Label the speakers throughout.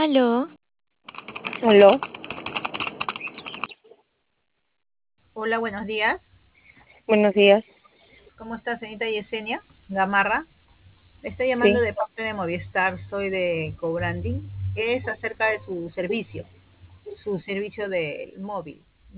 Speaker 1: Aló,
Speaker 2: Aló,
Speaker 3: Hola, buenos días.
Speaker 2: buenos días.
Speaker 3: ¿Cómo está, señorita Yesenia Gamarra? Le estoy llamando
Speaker 2: Sí,
Speaker 3: de parte de Movistar, soy de Cobranding. Es acerca de su servicio del móvil,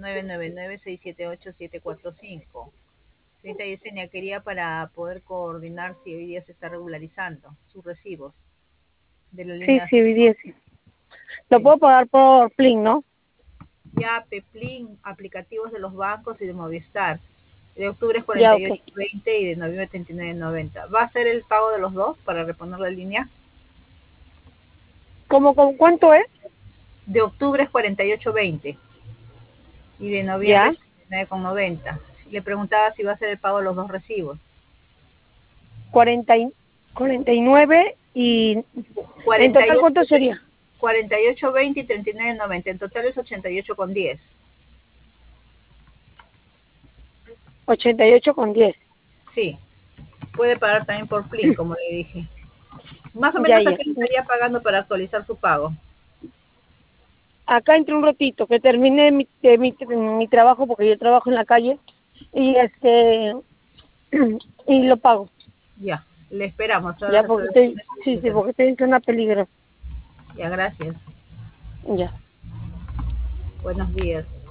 Speaker 3: 999-678-745. Señorita Yesenia, quería para poder coordinar si hoy día se está regularizando sus recibos de la
Speaker 2: sí,
Speaker 3: línea
Speaker 2: sí, hoy día sí. Lo
Speaker 3: sí.
Speaker 2: puedo pagar por Plin, ¿no?
Speaker 3: Ya Peplin, aplicativos de los bancos y de Movistar. De octubre es
Speaker 2: Ya, ok.
Speaker 3: 48.20 y de noviembre 39.90. ¿Va a ser el pago de los dos para reponer la línea?
Speaker 2: ¿Cómo cuánto es?
Speaker 3: De octubre es 48.20 y de noviembre
Speaker 2: Ya,
Speaker 3: es 39.90. Le preguntaba si va a ser el pago de los dos recibos.
Speaker 2: 49 y... ¿En total
Speaker 3: 48,
Speaker 2: cuánto sería?
Speaker 3: 48.20 y 39.90. En total es 88.10.
Speaker 2: 88,10.
Speaker 3: Sí, puede pagar también por Plin, como le dije. Más o
Speaker 2: Ya,
Speaker 3: menos a
Speaker 2: ya.
Speaker 3: qué le estaría pagando para actualizar su pago.
Speaker 2: Acá entre un ratito, que termine mi trabajo, porque yo trabajo en la calle, y y lo pago.
Speaker 3: Ya, le esperamos. Ahora
Speaker 2: Ya,
Speaker 3: se
Speaker 2: porque
Speaker 3: define su
Speaker 2: sí, sí,
Speaker 3: situación.
Speaker 2: porque estoy en zona peligro.
Speaker 3: Ya, gracias.
Speaker 2: Ya.
Speaker 3: Buenos días.